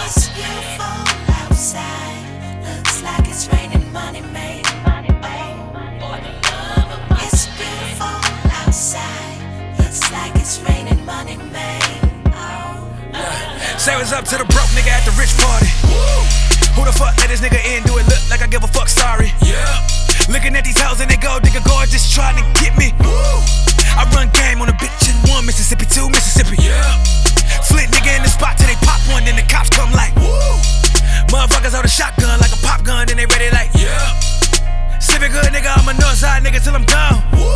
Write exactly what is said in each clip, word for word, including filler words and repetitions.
It's beautiful outside. Looks like it's raining money made. It's beautiful outside. Looks like it's raining money made. Say what's up to the broke nigga at the rich party. Who the fuck let this nigga in? Do it look like I give a fuck? Sorry. Yeah. Looking at these hoes and they go, nigga gorgeous trying to get me. I run game on a bitch in one Mississippi, two Mississippi. Yeah. Flit nigga in the spot till they pop one, then the cops come like. Motherfuckers hold a shotgun like a pop gun, then they ready like. Yeah. Sippin' good nigga, I'm a northside nigga till I'm gone.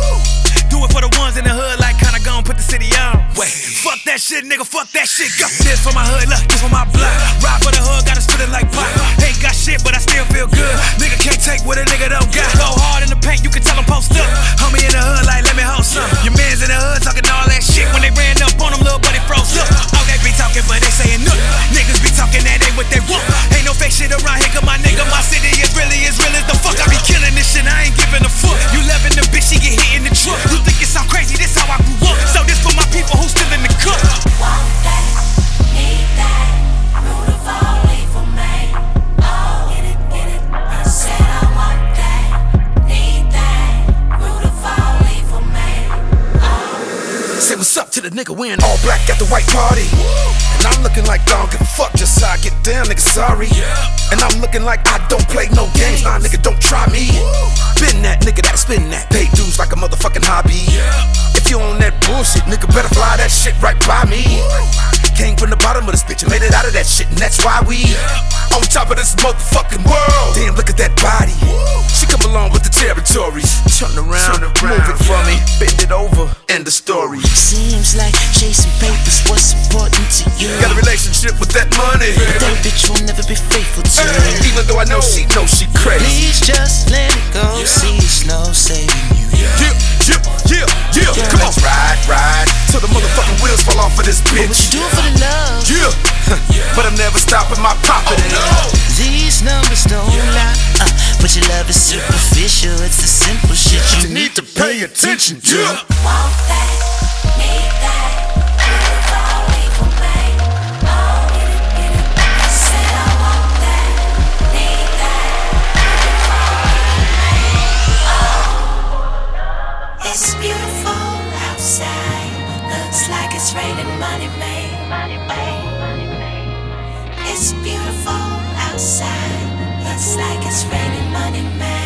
Do it for the ones in the hood, like kinda gon' put the city on. Wait, fuck that shit, nigga, fuck that shit. Go. This for my hood, look, this for my block. Ride for the hood, got us feeling like pop. Ain't got shit, but I still feel good. Nigga can't take what a nigga don't got. Go hard in the paint, you can tell I'm post up. Homie in the hood, like, let me hold some. Your mans in the hood talking all that shit. When they ran up on them, little buddy froze up. Oh, they be talking, but they saying nothing. Niggas be talking, that ain't what they want. Ain't no fake shit around here, cause my nigga, my city is really as real as the fuck. I be killing this shit, I ain't giving a fuck. You loving the bitch, she get hit in the truck. You think it sound crazy, this how I grew up. So this for my people who still in the cup. Want that, need that, root of all evil, man. Oh, get it, get it. I said I want that, need that, root of all evil, man. Oh. Say what's up to the nigga wearing all black at the white party. And I'm looking like I don't give a fuck, just how I get down, nigga, sorry. And I'm looking like I don't play no games, nah, nigga, don't try me. Been that nigga that spin that, pay dues like a motherfucking hobby. If you on that bullshit, nigga, better fly that shit right by me. Came from the bottom of this bitch and made it out of that shit, and that's why we on top of this motherfucking world. Damn, look at that body. She come along with the territories. Turn around, Turn around move it for me, bend it over, end the story. Seems like chasing papers what's important to you. Got a relationship with that money, but that bitch will never be faithful to hey, you. Even though I know she knows she crazy. Please just let it go, yeah. See it's no saving you. Yeah, yeah, yeah, yeah, yeah. Come on, ride, ride till the motherfucking wheels fall off of this bitch. But what you do for the love? Yeah, but I'm never stopping my profit. Oh, no. These numbers don't lie, uh, but your love is superficial. It's the simple shit you, you need to pay attention to. Yeah. Want that, need that, root of all evil, man. Oh, get it, get it. I said I want that, need that, root of all evil, man. Oh, it's beautiful outside. Looks like it's raining money, man. It's beautiful outside. Looks like it's raining money, man.